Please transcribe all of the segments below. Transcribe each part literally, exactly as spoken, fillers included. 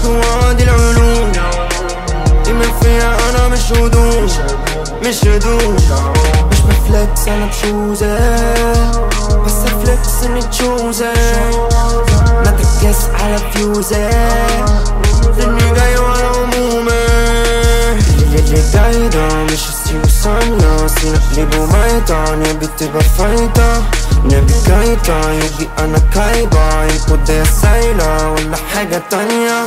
وادي العلوم دايما فيها انا مش هدوم مش هدوم مش بفلكس انا بشوزة بس افلكس اني تشوزة ما تركز على فيوزة لاني جاي ورا عمومي اللي جاي ده مش السيوسانيا سينقلب وميتان يبي تبقى فايتة نبي كايتا يجي انا كايبة ينقود دي سايلة ولا حاجة تانية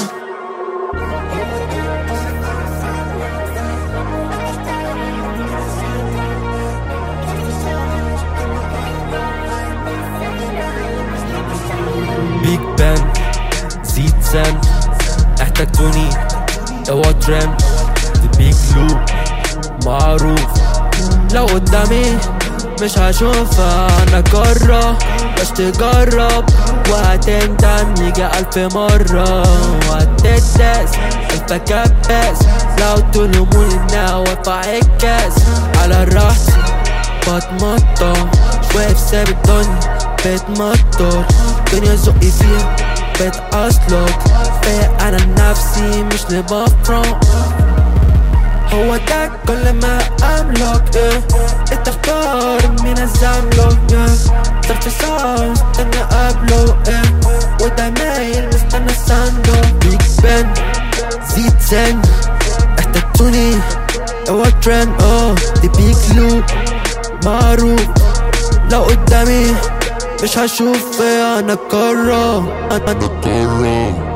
بيج بان زيد سن احتجتوني اوعى ترند بيج لوب معروف لو قدامي مش هشوفها انا جرب بس تجرب وهتندم يجي الف مرة وهتدس الف كبس لو تلوموني انها وفع الكاس على راحتي بتمطر شوية في ساب الدنيا بتمطر دنيا زقي فيها بتأصلك فيا انا نفسي مش لبفرق هو ده كل ما املك ايه انت اختار مين ازاملك ايه صرت صار استنى قبله ايه وده مايل مستنى ساندو بيج بان زيد سن احتجتوني اوعى ترند اه دي بيج لوب معروف لو قدامي مش هشوف ايه انا كرة انا كرة